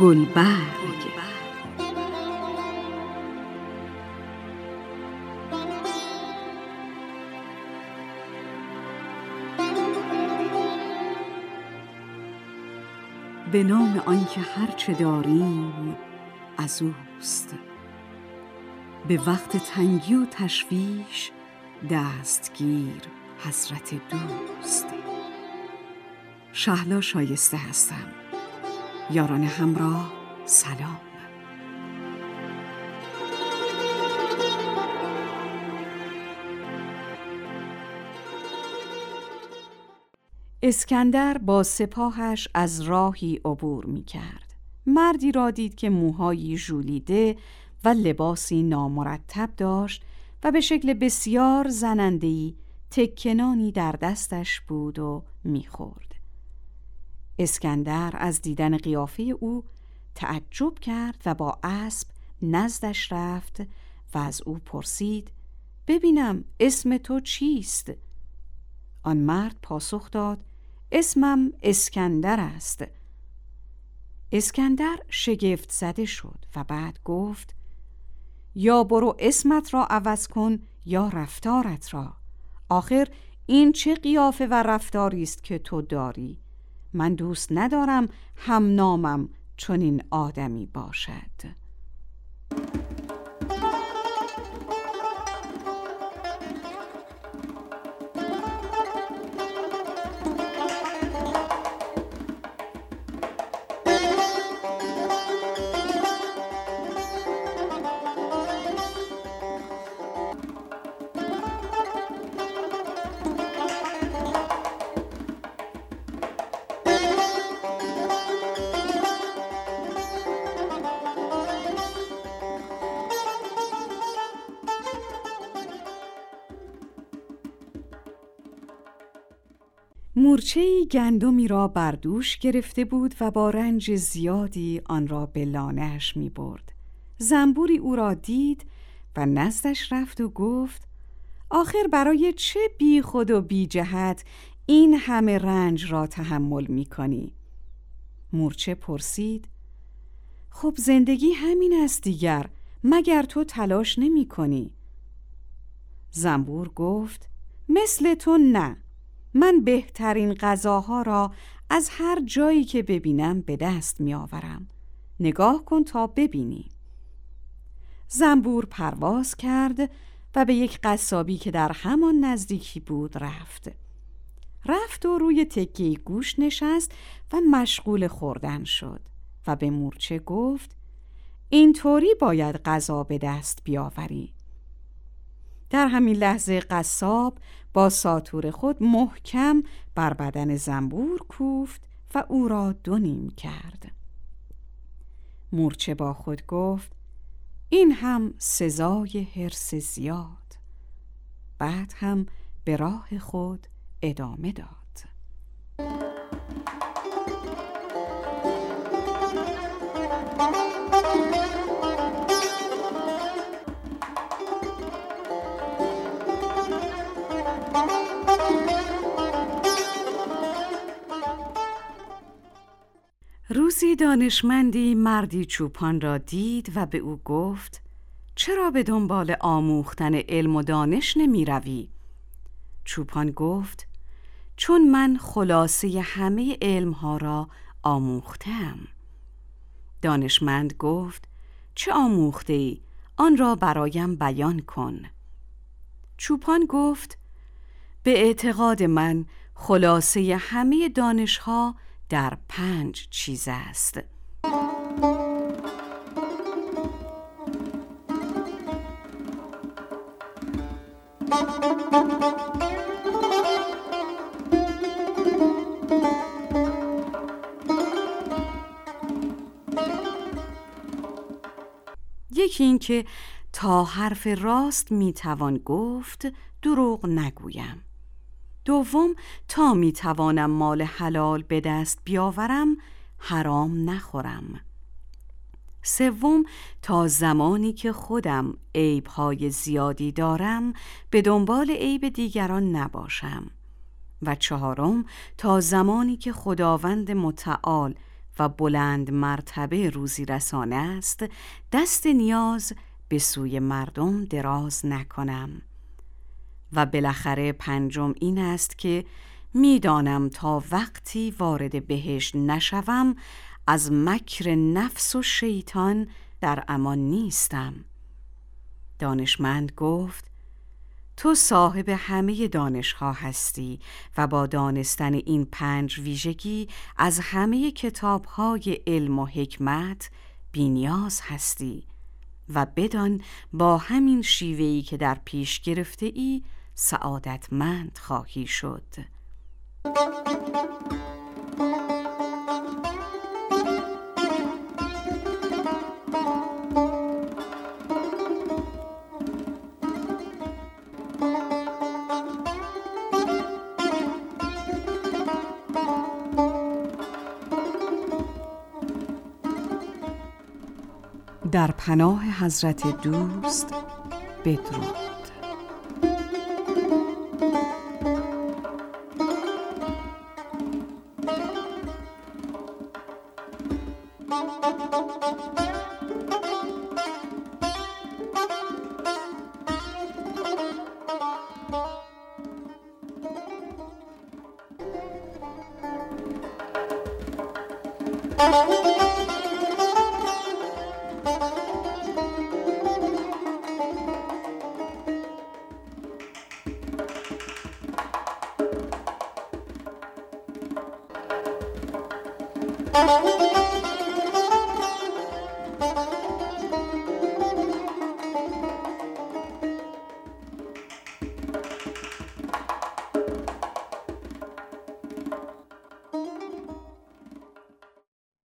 گلبرگ. به نام آنکه هرچه داریم از اوست، به وقت تنگی و تشویش دستگیر حضرت دوست. شهلا شایسته هستم. یاران همراه سلام. اسکندر با سپاهش از راهی عبور می کرد. مردی را دید که موهایی ژولیده و لباسی نامرتب داشت و به شکل بسیار زننده‌ای تکنانی در دستش بود و می خورد. اسکندر از دیدن قیافه او تعجب کرد و با اسب نزدش رفت و از او پرسید: ببینم اسم تو چیست؟ آن مرد پاسخ داد: اسمم اسکندر است. اسکندر شگفت زده شد و بعد گفت: یا برو اسمت را عوض کن یا رفتارت را. آخر این چه قیافه و رفتاری است که تو داری؟ من دوست ندارم هم نامم چنین آدمی باشد. مورچه‌ای گندمی را بر دوش گرفته بود و با رنج زیادی آن را به لانه‌اش می برد. زنبوری او را دید و نزدش رفت و گفت: آخر برای چه بی خود و بی جهت این همه رنج را تحمل می کنی؟ مورچه پرسید: خب زندگی همین است دیگر، مگر تو تلاش نمی کنی؟ زنبور گفت: مثل تو نه. من بهترین غذاها را از هر جایی که ببینم به دست می آورم. نگاه کن تا ببینی. زنبور پرواز کرد و به یک قصابی که در همان نزدیکی بود رفت و روی تکه گوشت نشست و مشغول خوردن شد و به مورچه گفت: اینطوری باید غذا به دست بیاوری. در همین لحظه قصاب با ساطور خود محکم بر بدن زنبور کوفت و او را دو نیم کرد. مورچه با خود گفت: این هم سزای حرص زیاد. بعد هم به راه خود ادامه داد. روزی دانشمندی مردی چوپان را دید و به او گفت: چرا به دنبال آموختن علم و دانش نمی روی؟ چوپان گفت: چون من خلاصه همه علمها را آموختم. دانشمند گفت: چه آموخته ای؟ آن را برایم بیان کن. چوپان گفت: به اعتقاد من خلاصه همه دانشها در 5 چیز است. یکی این که تا حرف راست میتوان گفت دروغ نگویم. دوم، تا میتوانم مال حلال به دست بیاورم حرام نخورم. سوم، تا زمانی که خودم عیب‌های زیادی دارم به دنبال عیب دیگران نباشم. و چهارم، تا زمانی که خداوند متعال و بلند مرتبه روزی رسانه است، دست نیاز به سوی مردم دراز نکنم. و بالاخره پنجم این است که میدانم تا وقتی وارد بهشت نشوم از مکر نفس و شیطان در امان نیستم. دانشمند گفت: تو صاحب همه دانش‌ها هستی و با دانستن این 5 ویژگی از همه کتاب‌های علم و حکمت بی‌نیاز هستی و بدان با همین شیوه‌ای که در پیش گرفته ای سعادتمند خواهی شد. در پناه حضرت دوست بدرود.